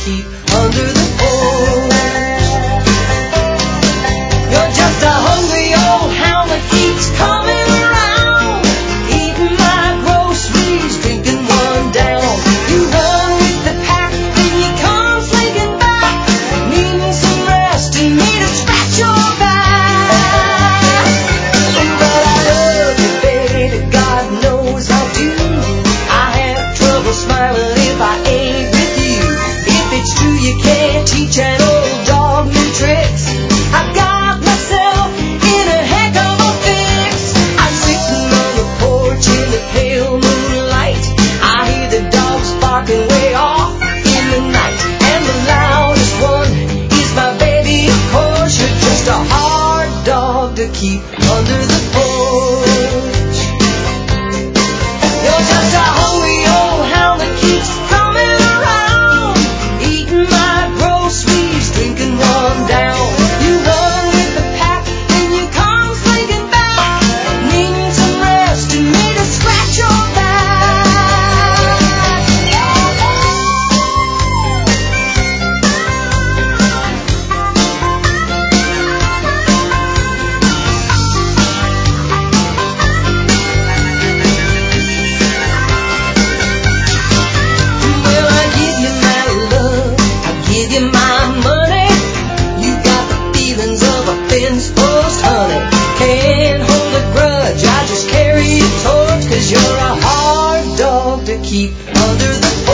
keep under the porch. You're just a hungry old hound that keeps coming around, eating my groceries, drinking one down. You run with the pack, then you come slinking back, needing some rest and me to scratch your back. But I love you, baby, God knows I do. I have trouble smiling if I ain't with you. If it's true you can't teach an old dog new tricks, I've got myself in a heck of a fix. I'm sitting on the porch in the pale moonlight. I hear the dogs barking way off in the night, and the loudest one is my baby, of course. You're just a hard dog to keep under the porch. You're just a hungry old hound that keeps coming around, eating my groceries, drinking one down. You run with the pack, then you come slinking back, needing some rest and me to scratch your back. Well, I give you my love, I give you my money. You got the feelings of a fence post, honey. Can't hold a grudge, I just carry your torch, 'cause you're a hard dog to keep under the